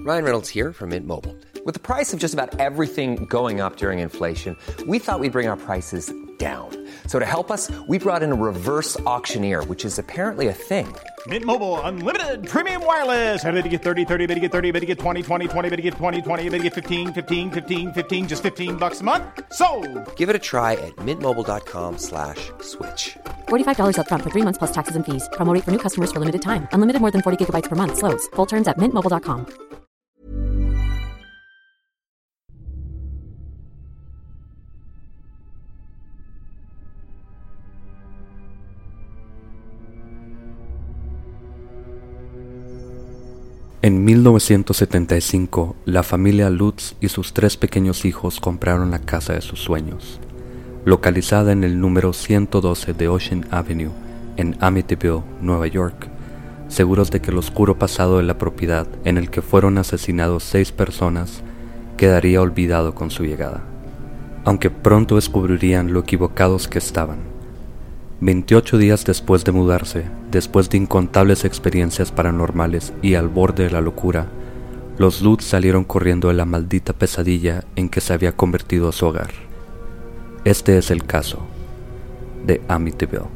Ryan Reynolds here from Mint Mobile. With the price of just about everything going up during inflation, we thought we'd bring our prices down. So to help us, we brought in a reverse auctioneer, which is apparently a thing. Mint Mobile Unlimited Premium Wireless. How to get 30, 30, bit to get 30, bit to get 20, 20, 20, bit to get 20, 20, bit to get 15, 15, 15, 15, just $15 a month? Sold! Give it a try at mintmobile.com/switch. $45 up front for 3 months plus taxes and fees. Promo rate for new customers for limited time. Unlimited more than 40 gigabytes per month. Slows full terms at mintmobile.com. En 1975, la familia Lutz y sus 3 pequeños hijos compraron la casa de sus sueños, localizada en el número 112 de Ocean Avenue, en Amityville, Nueva York, seguros de que el oscuro pasado de la propiedad, en el que fueron asesinados 6 personas, quedaría olvidado con su llegada, aunque pronto descubrirían lo equivocados que estaban. 28 días después de mudarse, después de incontables experiencias paranormales y al borde de la locura, los Lutz salieron corriendo de la maldita pesadilla en que se había convertido su hogar. Este es el caso de Amityville.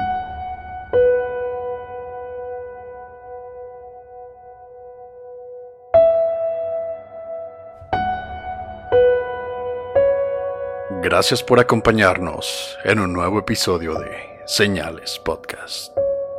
Gracias por acompañarnos en un nuevo episodio de Señales Podcast.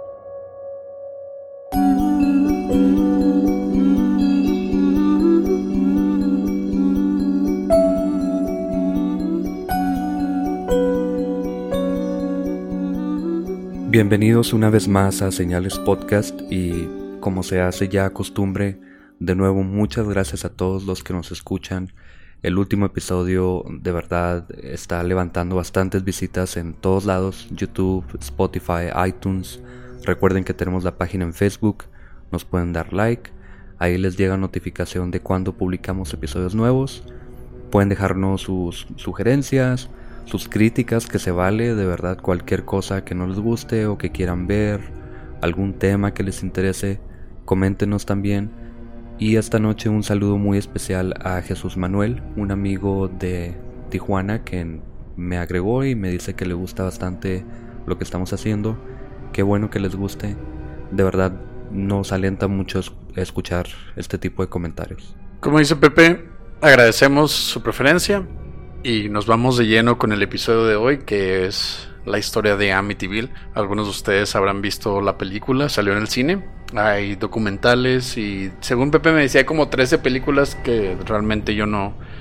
Bienvenidos una vez más a Señales Podcast y, como se hace ya costumbre, de nuevo muchas gracias a todos los que nos escuchan. El último episodio de verdad está levantando bastantes visitas en todos lados: YouTube, Spotify, iTunes. Recuerden que tenemos la página en Facebook, nos pueden dar like, ahí les llega notificación de cuando publicamos episodios nuevos. Pueden dejarnos sus sugerencias, sus críticas, que se vale, de verdad, cualquier cosa que no les guste o que quieran ver, algún tema que les interese, coméntenos también. Y esta noche un saludo muy especial a Jesús Manuel, un amigo de Tijuana que me agregó y me dice que le gusta bastante lo que estamos haciendo. Qué bueno que les guste, de verdad nos alienta mucho escuchar este tipo de comentarios. Como dice Pepe, agradecemos su preferencia y nos vamos de lleno con el episodio de hoy, que es la historia de Amityville. Algunos de ustedes habrán visto la película, salió en el cine. Hay documentales y, según Pepe me decía, hay como 13 películas que realmente yo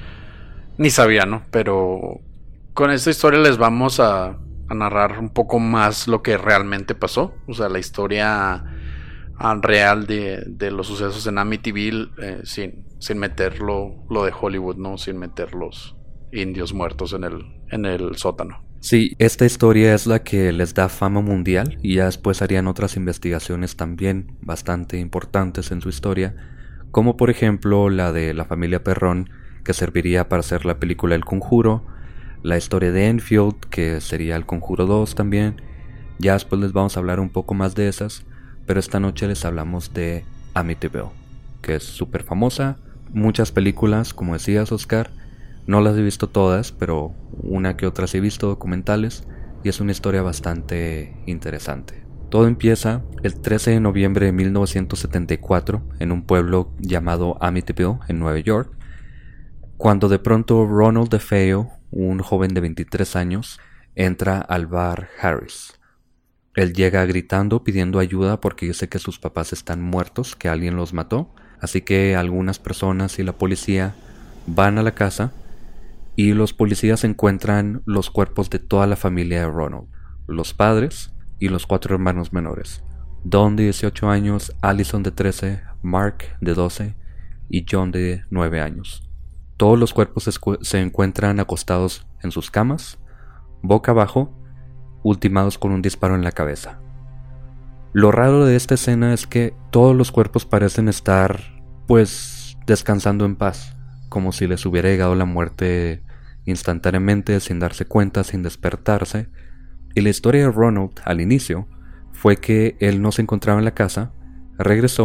ni sabía, ¿no? Pero con esta historia les vamos a narrar un poco más lo que realmente pasó. O sea, la historia real de los sucesos en Amityville, sin meter lo de Hollywood, ¿no? Sin meter los indios muertos en el sótano. Sí, esta historia es la que les da fama mundial y ya después harían otras investigaciones también bastante importantes en su historia, como por ejemplo la de la familia Perrón, que serviría para hacer la película El Conjuro, la historia de Enfield, que sería El Conjuro 2 también. Ya después les vamos a hablar un poco más de esas, pero esta noche les hablamos de Amityville, que es súper famosa, muchas películas, como decías, Oscar. No las he visto todas, pero una que otra sí he visto, documentales, y es una historia bastante interesante. Todo empieza el 13 de noviembre de 1974 en un pueblo llamado Amityville, en Nueva York, cuando de pronto Ronald DeFeo, un joven de 23 años, entra al bar Harris. Él llega gritando pidiendo ayuda porque dice que sus papás están muertos, que alguien los mató, así que algunas personas y la policía van a la casa. Y los policías encuentran los cuerpos de toda la familia de Ronald, los padres y los 4 hermanos menores: Don de 18 años, Allison de 13, Mark de 12 y John de 9 años. Todos los cuerpos se encuentran acostados en sus camas, boca abajo, ultimados con un disparo en la cabeza. Lo raro de esta escena es que todos los cuerpos parecen estar, descansando en paz, como si les hubiera llegado la muerte instantáneamente, sin darse cuenta, sin despertarse. Y la historia de Ronald al inicio fue que él no se encontraba en la casa, regresó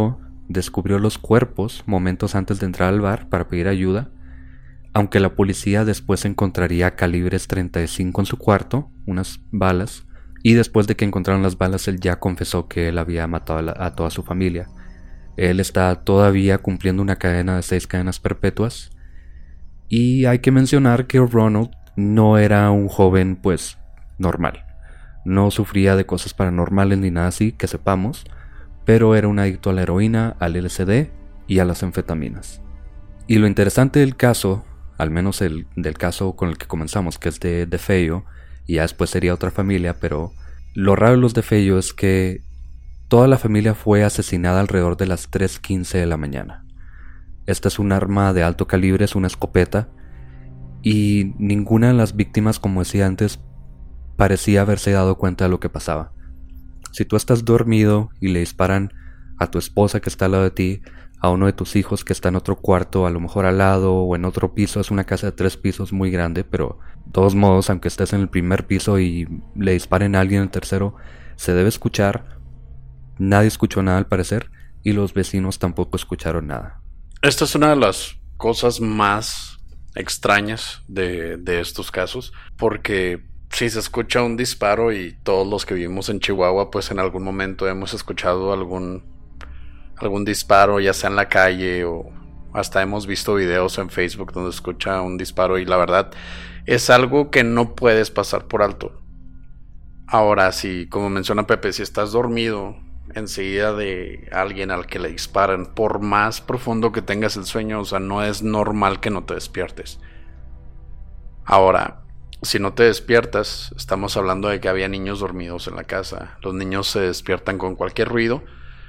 descubrió los cuerpos momentos antes de entrar al bar para pedir ayuda, aunque la policía después encontraría calibres 35 en su cuarto, unas balas, y después de que encontraron las balas él ya confesó que él había matado a toda su familia. Él está todavía cumpliendo una cadena de 6 cadenas perpetuas, y hay que mencionar que Ronald no era un joven pues normal. No sufría de cosas paranormales ni nada así que sepamos, pero era un adicto a la heroína, al LSD y a las anfetaminas. Y lo interesante del caso, al menos del caso con el que comenzamos, que es de DeFeo, y ya después sería otra familia, pero lo raro de los DeFeo es que toda la familia fue asesinada alrededor de las 3:15 de la mañana. Esta es un arma de alto calibre, es una escopeta, y ninguna de las víctimas, como decía antes, parecía haberse dado cuenta de lo que pasaba. Si tú estás dormido y le disparan a tu esposa que está al lado de ti, a uno de tus hijos que está en otro cuarto, a lo mejor al lado o en otro piso, es una casa de 3 pisos muy grande, pero de todos modos, aunque estés en el primer piso y le disparen a alguien en el tercero, se debe escuchar. Nadie escuchó nada al parecer y los vecinos tampoco escucharon nada. Esta es una de las cosas más extrañas de estos casos, porque si se escucha un disparo y todos los que vivimos en Chihuahua pues en algún momento hemos escuchado algún disparo, ya sea en la calle o hasta hemos visto videos en Facebook donde escucha un disparo, y la verdad es algo que no puedes pasar por alto. Ahora, si, como menciona Pepe, si estás dormido enseguida de alguien al que le disparan, por más profundo que tengas el sueño, o sea, no es normal que no te despiertes. Ahora, si no te despiertas, estamos hablando de que había niños dormidos en la casa. Los niños se despiertan con cualquier ruido.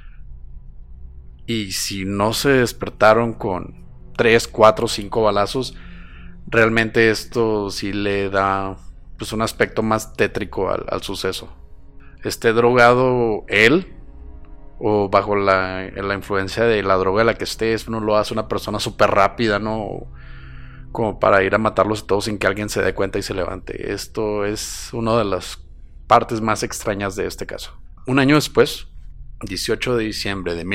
Y si no se despertaron con 3, 4, 5 balazos, realmente esto sí le da pues un aspecto más tétrico al suceso. Esté drogado él o bajo la influencia de la droga de la que estés, uno lo hace una persona súper rápida, ¿no? Como para ir a matarlos a todos sin que alguien se dé cuenta y se levante. Esto es una de las partes más extrañas de este caso. Un año después, 18 de diciembre de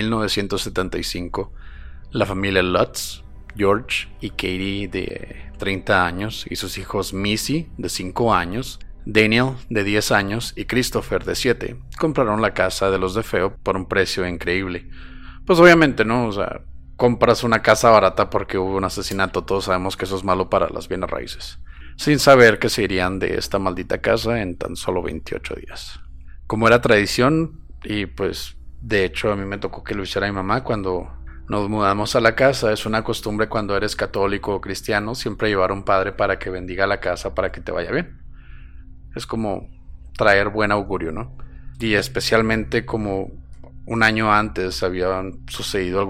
1975, la familia Lutz, George y Katie de 30 años y sus hijos Missy de 5 años, Daniel de 10 años y Christopher de 7 compraron la casa de los DeFeo por un precio increíble. Pues obviamente, ¿no? O sea, compras una casa barata porque hubo un asesinato, todos sabemos que eso es malo para las bienes raíces, sin saber que se irían de esta maldita casa en tan solo 28 días. Como era tradición, y pues de hecho a mí me tocó que lo hiciera mi mamá cuando nos mudamos a la casa, es una costumbre cuando eres católico o cristiano siempre llevar a un padre para que bendiga la casa para que te vaya bien. Es como traer buen augurio, ¿no? Y especialmente como un año antes había sucedido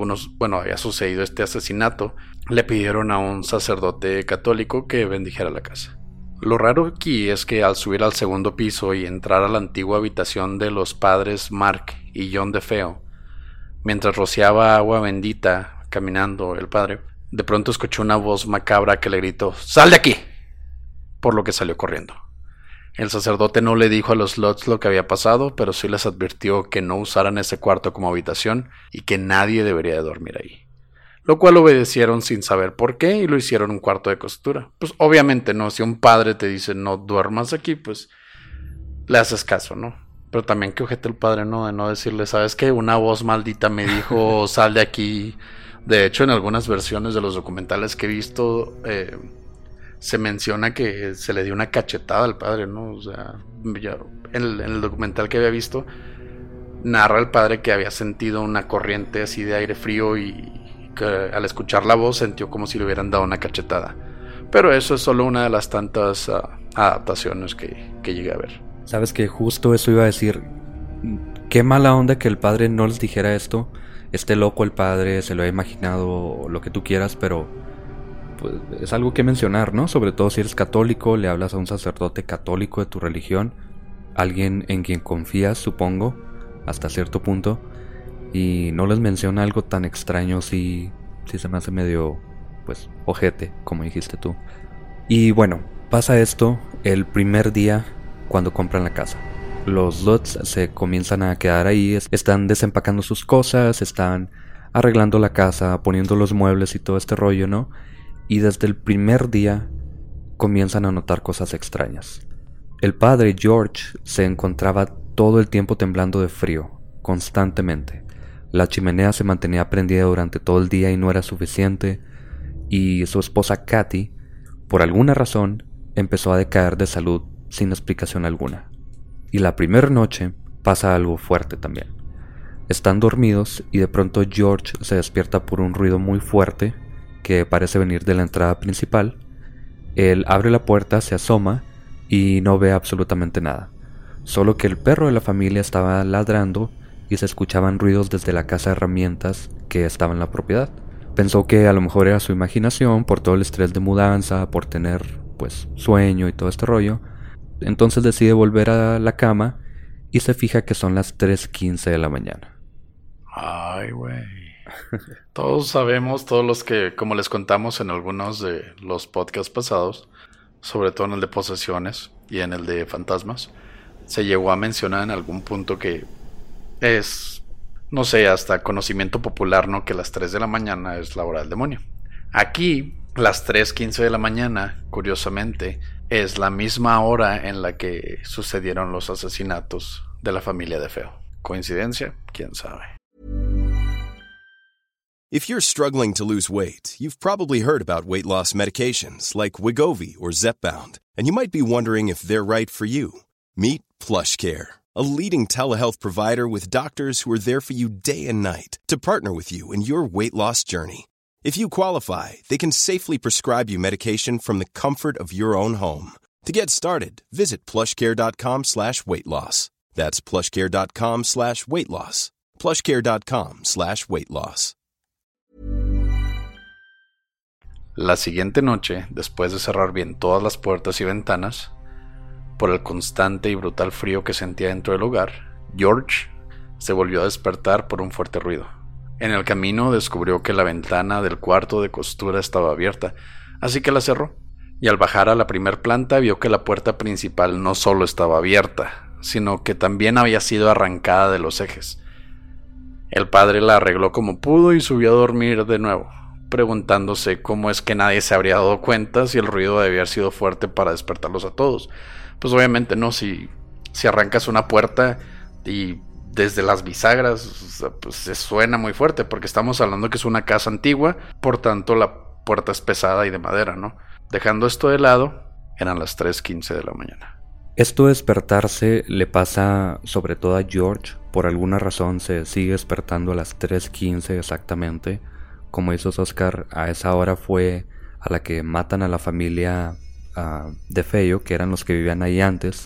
este asesinato, le pidieron a un sacerdote católico que bendijera la casa. Lo raro aquí es que al subir al segundo piso y entrar a la antigua habitación de los padres Mark y John DeFeo, mientras rociaba agua bendita caminando el padre, de pronto escuchó una voz macabra que le gritó ¡sal de aquí!, por lo que salió corriendo. El sacerdote no le dijo a los Lutz lo que había pasado, pero sí les advirtió que no usaran ese cuarto como habitación y que nadie debería de dormir ahí. Lo cual obedecieron sin saber por qué y lo hicieron un cuarto de costura. Pues obviamente, ¿no? Si un padre te dice no duermas aquí, pues le haces caso, ¿no? Pero también que ojete el padre, ¿no? De no decirle, ¿sabes qué? Una voz maldita me dijo sal de aquí. De hecho, en algunas versiones de los documentales que he visto, se menciona que se le dio una cachetada al padre, ¿no? O sea, en el documental que había visto, narra el padre que había sentido una corriente así de aire frío y que al escuchar la voz sintió como si le hubieran dado una cachetada. Pero eso es solo una de las tantas adaptaciones que llegué a ver. Sabes que justo eso iba a decir. Qué mala onda que el padre no les dijera esto. Esté loco el padre, se lo ha imaginado, lo que tú quieras, pero pues es algo que mencionar, ¿no? Sobre todo si eres católico, le hablas a un sacerdote católico de tu religión, alguien en quien confías, supongo, hasta cierto punto, y no les menciona algo tan extraño, sí se me hace medio, pues, ojete, como dijiste tú. Y bueno, pasa esto el primer día cuando compran la casa. Los Lutz se comienzan a quedar ahí, están desempacando sus cosas, están arreglando la casa, poniendo los muebles y todo este rollo, ¿no? Y desde el primer día comienzan a notar cosas extrañas. El padre, George, se encontraba todo el tiempo temblando de frío, constantemente. La chimenea se mantenía prendida durante todo el día y no era suficiente, y su esposa Kathy, por alguna razón, empezó a decaer de salud sin explicación alguna. Y la primera noche pasa algo fuerte también. Están dormidos y de pronto George se despierta por un ruido muy fuerte que parece venir de la entrada principal. Él abre la puerta, se asoma y no ve absolutamente nada. Solo que el perro de la familia estaba ladrando y se escuchaban ruidos desde la casa de herramientas que estaba en la propiedad. Pensó que a lo mejor era su imaginación por todo el estrés de mudanza, por tener pues sueño y todo este rollo. Entonces decide volver a la cama y se fija que son las 3:15 de la mañana. Ay, güey. Todos sabemos, todos los que, como les contamos en algunos de los podcasts pasados, sobre todo en el de posesiones y en el de fantasmas, se llegó a mencionar en algún punto que es, no sé, hasta conocimiento popular, ¿no? Que las 3 de la mañana es la hora del demonio. Aquí, las 3:15 de la mañana, curiosamente, es la misma hora en la que sucedieron los asesinatos de la familia DeFeo. ¿Coincidencia? ¿Quién sabe? If you're struggling to lose weight, you've probably heard about weight loss medications like Wegovy or Zepbound, and you might be wondering if they're right for you. Meet PlushCare, a leading telehealth provider with doctors who are there for you day and night to partner with you in your weight loss journey. If you qualify, they can safely prescribe you medication from the comfort of your own home. To get started, visit plushcare.com/weightloss. That's plushcare.com/weightloss. plushcare.com/weightloss. La siguiente noche, después de cerrar bien todas las puertas y ventanas, por el constante y brutal frío que sentía dentro del hogar, George se volvió a despertar por un fuerte ruido. En el camino descubrió que la ventana del cuarto de costura estaba abierta, así que la cerró, y al bajar a la primer planta vio que la puerta principal no solo estaba abierta, sino que también había sido arrancada de los ejes. El padre la arregló como pudo y subió a dormir de nuevo, preguntándose cómo es que nadie se habría dado cuenta si el ruido debía haber sido fuerte para despertarlos a todos. Pues obviamente no, si arrancas una puerta y desde las bisagras, pues se suena muy fuerte, porque estamos hablando que es una casa antigua, por tanto la puerta es pesada y de madera, ¿no? Dejando esto de lado, eran las 3:15 de la mañana. Esto de despertarse le pasa sobre todo a George. Por alguna razón se sigue despertando a las 3:15 exactamente. Como hizo Oscar, a esa hora fue a la que matan a la familia DeFeo, que eran los que vivían ahí antes.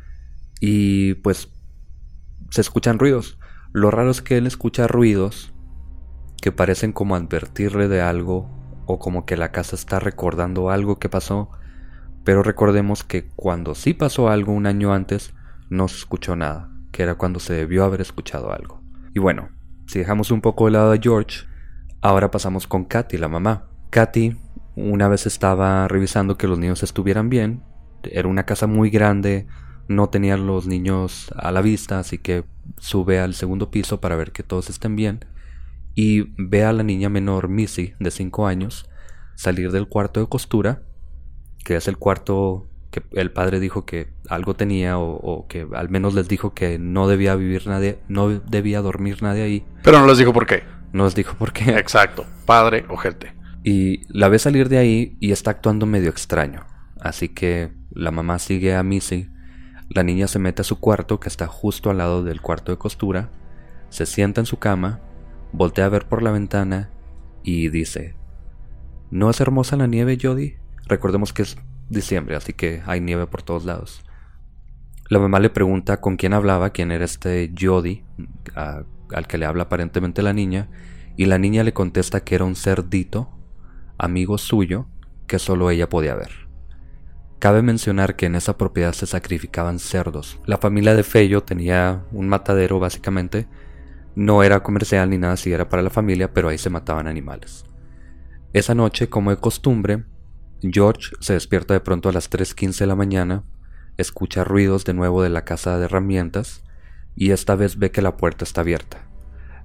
Y pues se escuchan ruidos. Lo raro es que él escucha ruidos que parecen como advertirle de algo, o como que la casa está recordando algo que pasó. Pero recordemos que cuando sí pasó algo un año antes, no se escuchó nada, que era cuando se debió haber escuchado algo. Y bueno, si dejamos un poco de lado a George, ahora pasamos con Kathy, la mamá. Kathy una vez estaba revisando que los niños estuvieran bien. Era una casa muy grande, no tenía los niños a la vista, así que sube al segundo piso para ver que todos estén bien. Y ve a la niña menor, Missy, de 5 años, salir del cuarto de costura, que es el cuarto que el padre dijo que algo tenía, o que al menos les dijo que no debía vivir nadie, no debía dormir nadie ahí. Pero no les dijo por qué. No les dijo por qué. Exacto, padre ojete. Y la ve salir de ahí y está actuando medio extraño. Así que la mamá sigue a Missy. La niña se mete a su cuarto, que está justo al lado del cuarto de costura. Se sienta en su cama, voltea a ver por la ventana y dice: ¿No es hermosa la nieve, Jody? Recordemos que es diciembre, así que hay nieve por todos lados. La mamá le pregunta con quién hablaba, quién era este Jody, al que le habla aparentemente la niña, y la niña le contesta que era un cerdito, amigo suyo, que solo ella podía ver. Cabe mencionar que en esa propiedad se sacrificaban cerdos. La familia DeFeo tenía un matadero básicamente. No era comercial ni nada así, era para la familia, pero ahí se mataban animales. Esa noche, como de costumbre, George se despierta de pronto a las 3:15 de la mañana, escucha ruidos de nuevo de la casa de herramientas y esta vez ve que la puerta está abierta.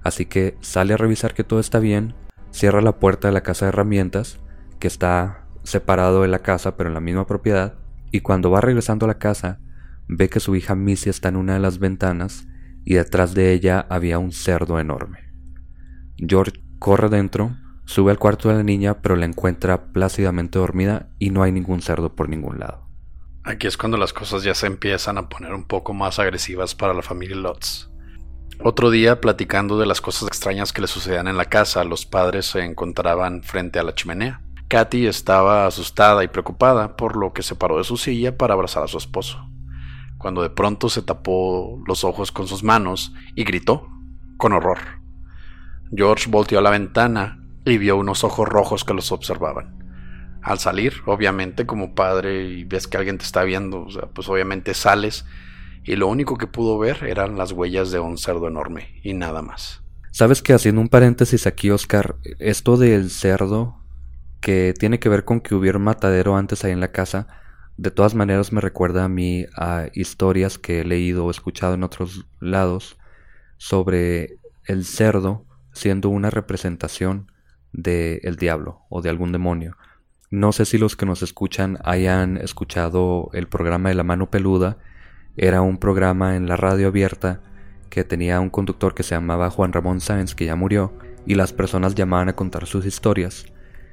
Así que sale a revisar que todo está bien, cierra la puerta de la casa de herramientas, que está separado de la casa pero en la misma propiedad, y cuando va regresando a la casa, ve que su hija Missy está en una de las ventanas y detrás de ella había un cerdo enorme. George corre dentro, sube al cuarto de la niña, pero la encuentra plácidamente dormida y no hay ningún cerdo por ningún lado. Aquí es cuando las cosas ya se empiezan a poner un poco más agresivas para la familia Lutz. Otro día, platicando de las cosas extrañas que le sucedían en la casa, los padres se encontraban frente a la chimenea. Katy estaba asustada y preocupada, por lo que se paró de su silla para abrazar a su esposo, cuando de pronto se tapó los ojos con sus manos y gritó con horror. George volteó a la ventana y vio unos ojos rojos que los observaban. Al salir, obviamente, como padre, y ves que alguien te está viendo, pues obviamente sales, y lo único que pudo ver eran las huellas de un cerdo enorme, y nada más. ¿Sabes qué? Haciendo un paréntesis aquí, Oscar, esto del cerdo, que tiene que ver con que hubiera un matadero antes ahí en la casa, de todas maneras me recuerda a mí a historias que he leído o escuchado en otros lados sobre el cerdo siendo una representación del diablo o de algún demonio. No sé si los que nos escuchan hayan escuchado el programa de La Mano Peluda. Era un programa en la radio abierta que tenía un conductor que se llamaba Juan Ramón Sáenz, que ya murió, y las personas llamaban a contar sus historias.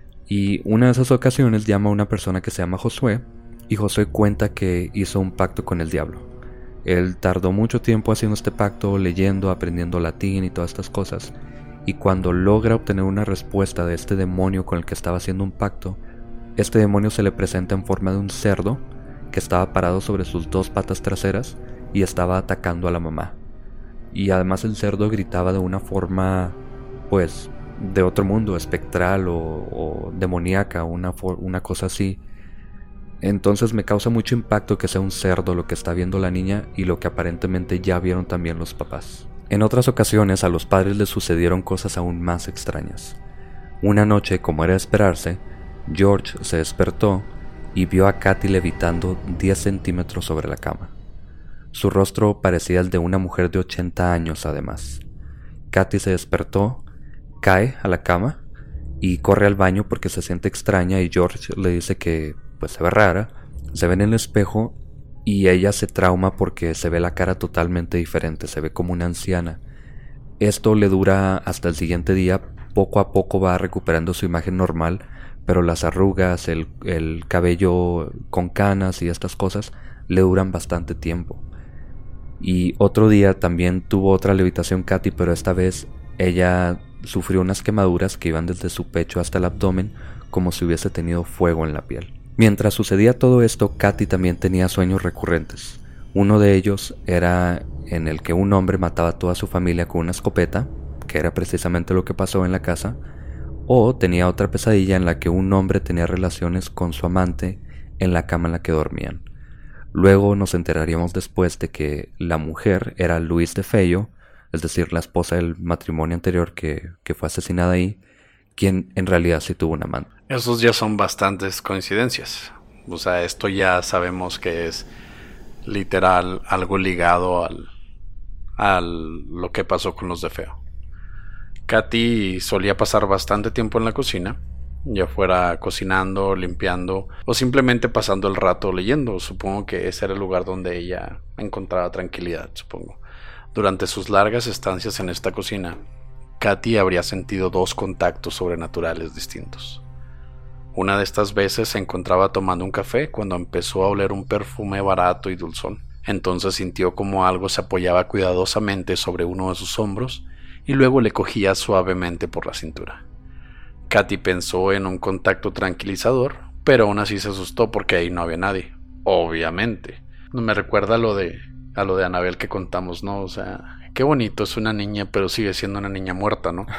Y una de esas ocasiones llama a una persona que se llama Josué, y Josué cuenta que hizo un pacto con el diablo. Él tardó mucho tiempo haciendo este pacto, leyendo, aprendiendo latín y todas estas cosas, y cuando logra obtener una respuesta de este demonio con el que estaba haciendo un pacto, este demonio se le presenta en forma de un cerdo que estaba parado sobre sus dos patas traseras y estaba atacando a la mamá. Y además el cerdo gritaba de una forma, pues, de otro mundo, espectral o demoníaca, una cosa así. Entonces me causa mucho impacto que sea un cerdo lo que está viendo la niña y lo que aparentemente ya vieron también los papás. En otras ocasiones a los padres les sucedieron cosas aún más extrañas. Una noche, como era de esperarse, George se despertó y vio a Katy levitando 10 centímetros sobre la cama. Su rostro parecía el de una mujer de 80 años además. Katy se despertó, cae a la cama y corre al baño porque se siente extraña y George le dice que pues se ve rara. Se ve en el espejo y ella se trauma porque se ve la cara totalmente diferente, se ve como una anciana. Esto le dura hasta el siguiente día, poco a poco va recuperando su imagen normal, pero las arrugas, el cabello con canas y estas cosas le duran bastante tiempo. Y otro día también tuvo otra levitación Katy, pero esta vez ella sufrió unas quemaduras que iban desde su pecho hasta el abdomen, como si hubiese tenido fuego en la piel. Mientras sucedía todo esto, Katy también tenía sueños recurrentes. Uno de ellos era en el que un hombre mataba a toda su familia con una escopeta, que era precisamente lo que pasó en la casa, o tenía otra pesadilla en la que un hombre tenía relaciones con su amante en la cama en la que dormían. Luego nos enteraríamos después de que la mujer era Louise de Fello, es decir, la esposa del matrimonio anterior que fue asesinada ahí, quien en realidad sí tuvo un amante. Esos ya son bastantes coincidencias. O sea, esto ya sabemos que es literal algo ligado al lo que pasó con los de Feo. Katy solía pasar bastante tiempo en la cocina, ya fuera cocinando, limpiando o simplemente pasando el rato leyendo. Supongo que ese era el lugar donde ella encontraba tranquilidad, supongo. Durante sus largas estancias en esta cocina, Katy habría sentido 2 contactos sobrenaturales distintos. Una de estas veces se encontraba tomando un café cuando empezó a oler un perfume barato y dulzón. Entonces sintió como algo se apoyaba cuidadosamente sobre uno de sus hombros y luego le cogía suavemente por la cintura. Katy pensó en un contacto tranquilizador, pero aún así se asustó porque ahí no había nadie. Obviamente. Me recuerda a lo de Annabelle que contamos, ¿no? O sea, qué bonito, es una niña, pero sigue siendo una niña muerta, ¿no?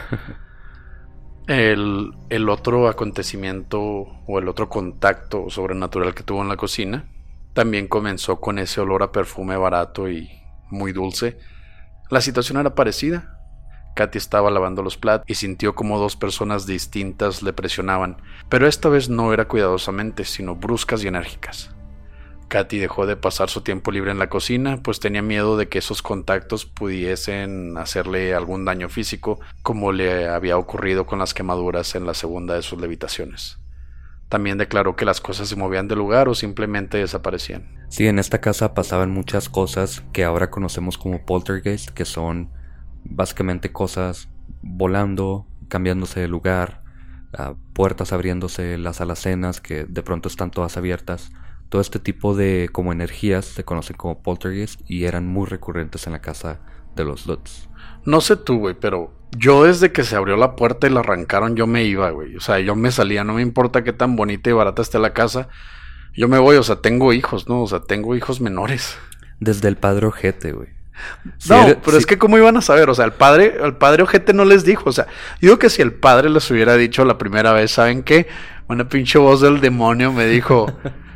El otro acontecimiento o el otro contacto sobrenatural que tuvo en la cocina también comenzó con ese olor a perfume barato y muy dulce. La situación era parecida. Katy estaba lavando los platos y sintió como 2 personas distintas le presionaban, pero esta vez no era cuidadosamente, sino bruscas y enérgicas. Katy dejó de pasar su tiempo libre en la cocina, pues tenía miedo de que esos contactos pudiesen hacerle algún daño físico, como le había ocurrido con las quemaduras en la segunda de sus levitaciones. También declaró que las cosas se movían de lugar o simplemente desaparecían. Sí, en esta casa pasaban muchas cosas que ahora conocemos como poltergeist, que son básicamente cosas volando, cambiándose de lugar, puertas abriéndose, las alacenas que de pronto están todas abiertas. Todo este tipo de como energías se conocen como poltergeist y eran muy recurrentes en la casa de los Lutz. No sé tú, güey, pero yo desde que se abrió la puerta y la arrancaron yo me iba, güey. O sea, yo me salía, no me importa qué tan bonita y barata esté la casa. Yo me voy, o sea, tengo hijos, ¿no? O sea, tengo hijos menores. Desde el padre ojete, güey. Pero es que ¿cómo iban a saber? O sea, el padre ojete no les dijo. O sea, yo digo que si el padre les hubiera dicho la primera vez, ¿saben qué? Una pinche voz del demonio me dijo...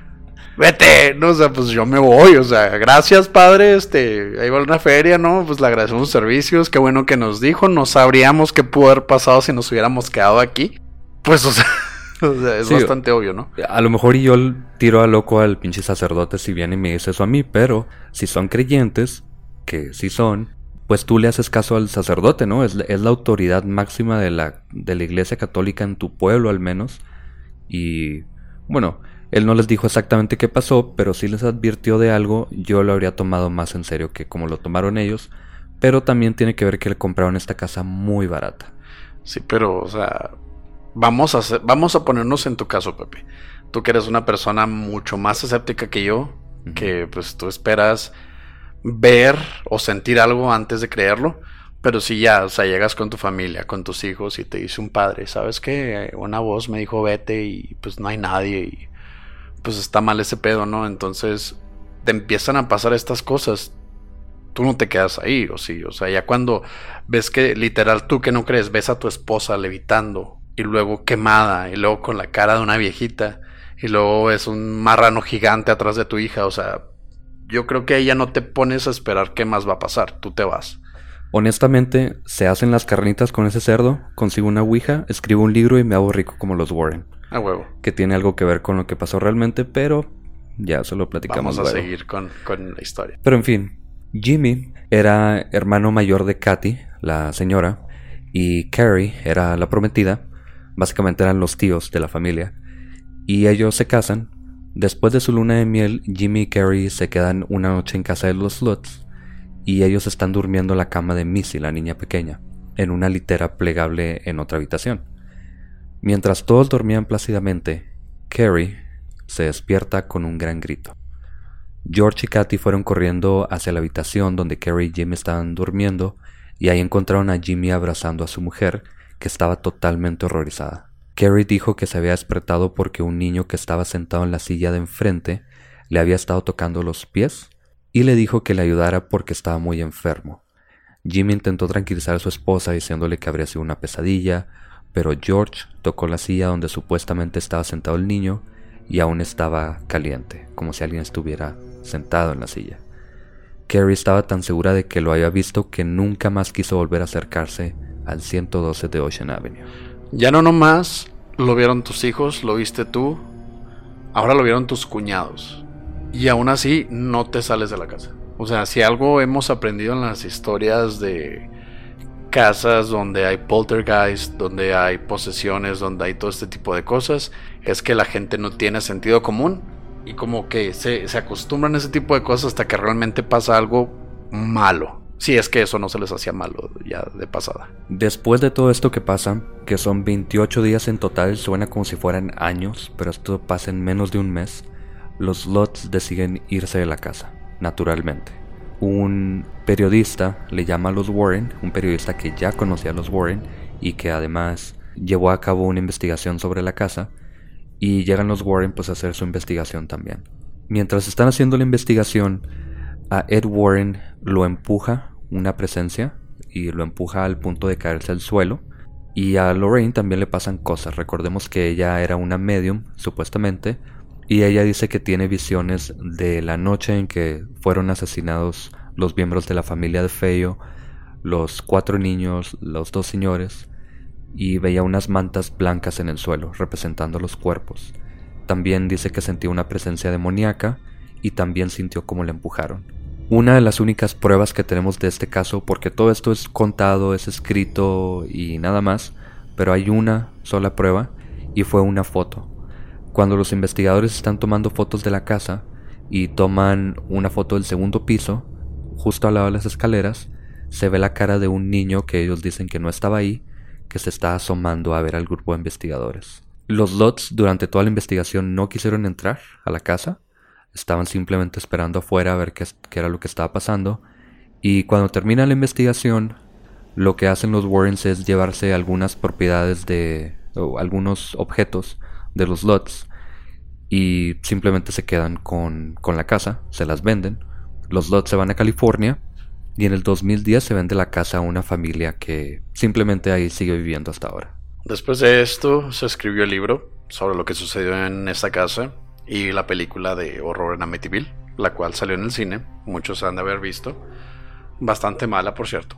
Vete, no, o sea, pues yo me voy, o sea, gracias padre, ahí va una feria, ¿no? Pues le agradecemos los servicios, qué bueno que nos dijo, no sabríamos qué pudo haber pasado si nos hubiéramos quedado aquí. Pues, o sea es sí, bastante obvio, ¿no? A lo mejor yo tiro a loco al pinche sacerdote si viene y me dice eso a mí, pero si son creyentes, que sí son, pues tú le haces caso al sacerdote, ¿no? Es la autoridad máxima de la iglesia católica en tu pueblo al menos, y bueno... Él no les dijo exactamente qué pasó, pero sí les advirtió de algo. Yo lo habría tomado más en serio que como lo tomaron ellos. Pero también tiene que ver que le compraron esta casa muy barata. Sí, pero, o sea, vamos a ponernos en tu caso, Pepe. Tú que eres una persona mucho más escéptica que yo, que pues tú esperas ver o sentir algo antes de creerlo. Pero si ya, o sea, llegas con tu familia, con tus hijos y te dice un padre, ¿sabes qué? Una voz me dijo vete y pues no hay nadie y... pues está mal ese pedo, ¿no? Entonces te empiezan a pasar estas cosas. Tú no te quedas ahí, ¿o sí? O sea, ya cuando ves que literal tú que no crees, ves a tu esposa levitando y luego quemada y luego con la cara de una viejita y luego es un marrano gigante atrás de tu hija, o sea, yo creo que ahí ya no te pones a esperar qué más va a pasar, tú te vas. Honestamente, se hacen las carnitas con ese cerdo, consigo una ouija, escribo un libro y me hago rico como los Warren. A huevo. Que tiene algo que ver con lo que pasó realmente, pero ya se lo platicamos luego. Vamos a seguir con la historia. Pero en fin, Jimmy era hermano mayor de Katy, la señora, y Carrie era la prometida. Básicamente eran los tíos de la familia. Y ellos se casan. Después de su luna de miel, Jimmy y Carrie se quedan una noche en casa de los Lutz. Y ellos están durmiendo en la cama de Missy, la niña pequeña, en una litera plegable en otra habitación. Mientras todos dormían plácidamente, Carrie se despierta con un gran grito. George y Katy fueron corriendo hacia la habitación donde Carrie y Jimmy estaban durmiendo y ahí encontraron a Jimmy abrazando a su mujer, que estaba totalmente horrorizada. Carrie dijo que se había despertado porque un niño que estaba sentado en la silla de enfrente le había estado tocando los pies y le dijo que le ayudara porque estaba muy enfermo. Jimmy intentó tranquilizar a su esposa diciéndole que habría sido una pesadilla, pero George tocó la silla donde supuestamente estaba sentado el niño y aún estaba caliente, como si alguien estuviera sentado en la silla. Carrie estaba tan segura de que lo había visto que nunca más quiso volver a acercarse al 112 de Ocean Avenue. Ya no nomás lo vieron tus hijos, lo viste tú, ahora lo vieron tus cuñados. Y aún así no te sales de la casa. O sea, si algo hemos aprendido en las historias de casas donde hay poltergeist, donde hay posesiones, donde hay todo este tipo de cosas, es que la gente no tiene sentido común y como que se acostumbran a ese tipo de cosas hasta que realmente pasa algo malo. Si es que eso no se les hacía malo ya de pasada. Después de todo esto que pasa, que son 28 días en total, suena como si fueran años, pero esto pasa en menos de un mes, los Lutz deciden irse de la casa, naturalmente. Un periodista le llama a los Warren, un periodista que ya conocía a los Warren y que además llevó a cabo una investigación sobre la casa, y llegan los Warren pues a hacer su investigación también. Mientras están haciendo la investigación, a Ed Warren lo empuja una presencia y lo empuja al punto de caerse al suelo, y a Lorraine también le pasan cosas. Recordemos que ella era una medium, supuestamente, y ella dice que tiene visiones de la noche en que fueron asesinados los miembros de la familia de Feo, los 4 niños, los 2 señores, y veía unas mantas blancas en el suelo representando los cuerpos. También dice que sentía una presencia demoníaca y también sintió como le empujaron. Una de las únicas pruebas que tenemos de este caso, porque todo esto es contado, es escrito y nada más, pero hay una sola prueba y fue una foto. Cuando los investigadores están tomando fotos de la casa y toman una foto del segundo piso, justo al lado de las escaleras, se ve la cara de un niño que ellos dicen que no estaba ahí, que se está asomando a ver al grupo de investigadores. Los Lutz durante toda la investigación no quisieron entrar a la casa, estaban simplemente esperando afuera a ver qué era lo que estaba pasando, y cuando termina la investigación, lo que hacen los Warrens es llevarse algunas propiedades o algunos objetos de los Lutz y simplemente se quedan con la casa, se las venden. Los Lutz se van a California y en el 2010 se vende la casa a una familia que simplemente ahí sigue viviendo hasta ahora. Después de esto se escribió el libro sobre lo que sucedió en esta casa y la película de horror en Amityville, la cual salió en el cine, muchos han de haber visto, bastante mala por cierto,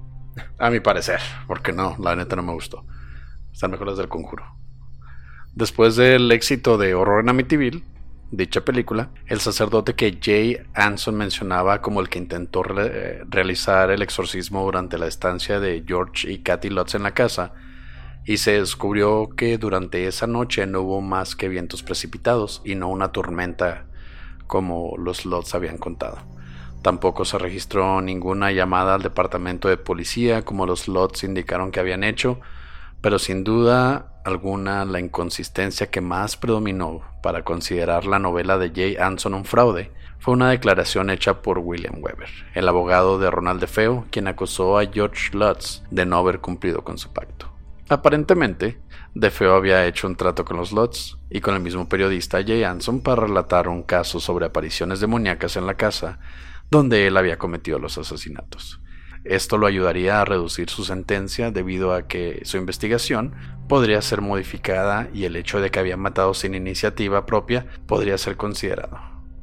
a mi parecer, porque no, la neta no me gustó, están mejores del Conjuro. Después del éxito de Horror en Amityville, dicha película, el sacerdote que Jay Anson mencionaba como el que intentó realizar el exorcismo durante la estancia de George y Kathy Lutz en la casa, y se descubrió que durante esa noche no hubo más que vientos precipitados y no una tormenta como los Lutz habían contado. Tampoco se registró ninguna llamada al departamento de policía como los Lutz indicaron que habían hecho, pero sin duda alguna la inconsistencia que más predominó para considerar la novela de Jay Anson un fraude fue una declaración hecha por William Weber, el abogado de Ronald DeFeo, quien acusó a George Lutz de no haber cumplido con su pacto. Aparentemente, DeFeo había hecho un trato con los Lutz y con el mismo periodista Jay Anson para relatar un caso sobre apariciones demoníacas en la casa donde él había cometido los asesinatos. Esto lo ayudaría a reducir su sentencia debido a que su investigación podría ser modificada y el hecho de que había matado sin iniciativa propia podría ser considerado.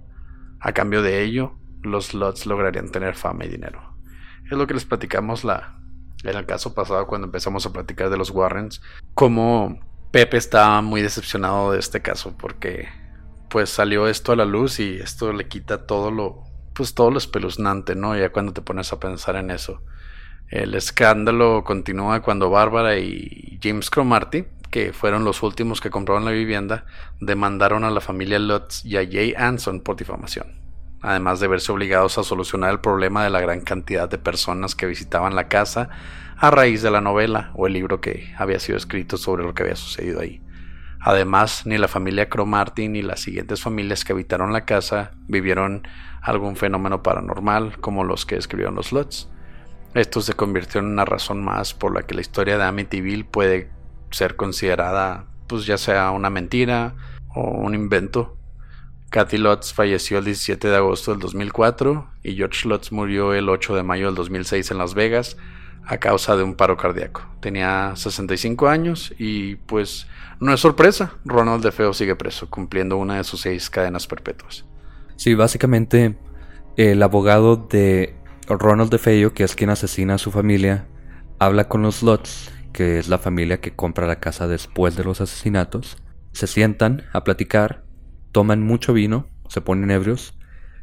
A cambio de ello, los Lutz lograrían tener fama y dinero. Es lo que les platicamos en el caso pasado cuando empezamos a platicar de los Warrens, como Pepe estaba muy decepcionado de este caso porque pues salió esto a la luz y esto le quita todo lo espeluznante, ¿no? Ya cuando te pones a pensar en eso. El escándalo continúa cuando Bárbara y James Cromartie, que fueron los últimos que compraron la vivienda, demandaron a la familia Lutz y a Jay Anson por difamación, además de verse obligados a solucionar el problema de la gran cantidad de personas que visitaban la casa a raíz de la novela o el libro que había sido escrito sobre lo que había sucedido ahí. Además, ni la familia Cromartie ni las siguientes familias que habitaron la casa vivieron algún fenómeno paranormal como los que escribieron los Lutz. Esto se convirtió en una razón más por la que la historia de Amityville puede ser considerada, pues ya sea una mentira o un invento. Kathy Lutz falleció el 17 de agosto del 2004 y George Lutz murió el 8 de mayo del 2006 en Las Vegas a causa de un paro cardíaco. Tenía 65 años y pues no es sorpresa, Ronald DeFeo sigue preso, cumpliendo una de sus 6 cadenas perpetuas. Sí, básicamente el abogado de Ronald DeFeo, que es quien asesina a su familia, habla con los Lutz, que es la familia que compra la casa después de los asesinatos. Se sientan a platicar, toman mucho vino, se ponen ebrios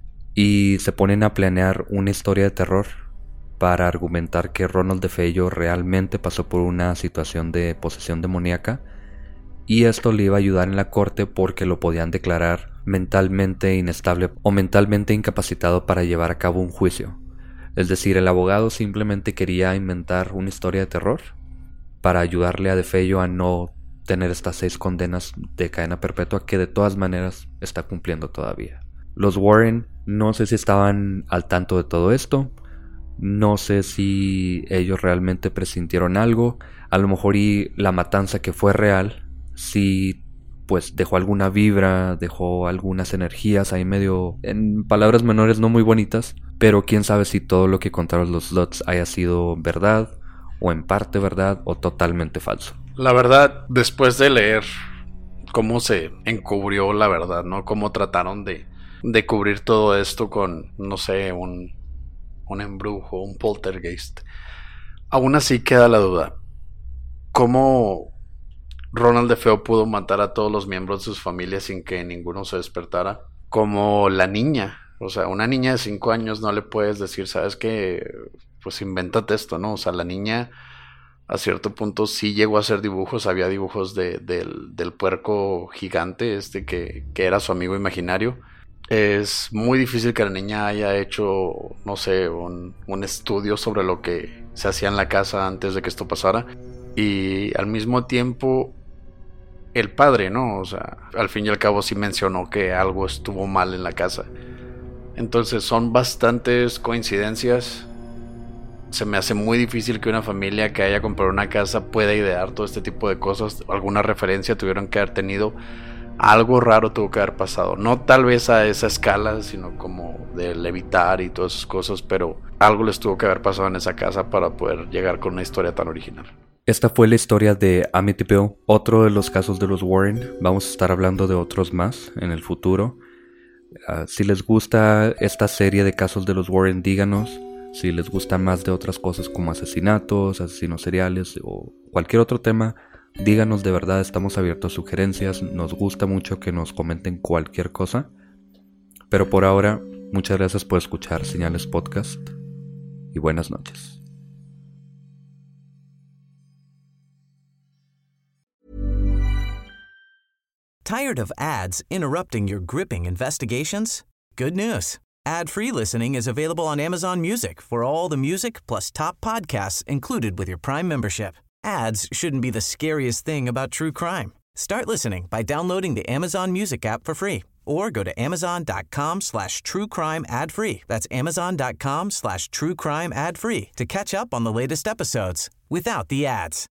y se ponen a planear una historia de terror para argumentar que Ronald DeFeo realmente pasó por una situación de posesión demoníaca y esto le iba a ayudar en la corte porque lo podían declarar mentalmente inestable o mentalmente incapacitado para llevar a cabo un juicio. Es decir, el abogado simplemente quería inventar una historia de terror para ayudarle a DeFeo a no tener estas 6 condenas de cadena perpetua que de todas maneras está cumpliendo todavía. Los Warren no sé si estaban al tanto de todo esto, no sé si ellos realmente presintieron algo, a lo mejor y la matanza que fue real, sí pues dejó alguna vibra, dejó algunas energías ahí medio, en palabras menores no muy bonitas, pero quién sabe si todo lo que contaron los Lutz haya sido verdad, o en parte verdad, o totalmente falso. La verdad, después de leer cómo se encubrió la verdad, ¿no? Cómo trataron de cubrir todo esto con, no sé, un embrujo, un poltergeist. Aún así queda la duda. ¿Cómo Ronald DeFeo pudo matar a todos los miembros de sus familias sin que ninguno se despertara? como la niña. O sea, una niña de 5 años no le puedes decir, ¿sabes qué? Pues invéntate esto, ¿no? O sea, la niña a cierto punto sí llegó a hacer dibujos. Había dibujos del puerco gigante, que era su amigo imaginario. Es muy difícil que la niña haya hecho, no sé, un estudio sobre lo que se hacía en la casa antes de que esto pasara. Y al mismo tiempo, el padre, ¿no? O sea, al fin y al cabo sí mencionó que algo estuvo mal en la casa. Entonces son bastantes coincidencias. Se me hace muy difícil que una familia que haya comprado una casa pueda idear todo este tipo de cosas. Alguna referencia tuvieron que haber tenido. Algo raro tuvo que haber pasado. No tal vez a esa escala, sino como de levitar y todas esas cosas, pero algo les tuvo que haber pasado en esa casa para poder llegar con una historia tan original. Esta fue la historia de Amityville, otro de los casos de los Warren. Vamos a estar hablando de otros más en el futuro. Si les gusta esta serie de casos de los Warren, díganos. Si les gusta más de otras cosas como asesinatos, asesinos seriales o cualquier otro tema, díganos, de verdad estamos abiertos a sugerencias. Nos gusta mucho que nos comenten cualquier cosa. Pero por ahora, muchas gracias por escuchar Señales Podcast y buenas noches. Tired of ads interrupting your gripping investigations? Good news. Ad-free listening is available on Amazon Music for all the music plus top podcasts included with your Prime membership. Ads shouldn't be the scariest thing about true crime. Start listening by downloading the Amazon Music app for free or go to amazon.com/truecrime ad-free. That's amazon.com/truecrime ad-free to catch up on the latest episodes without the ads.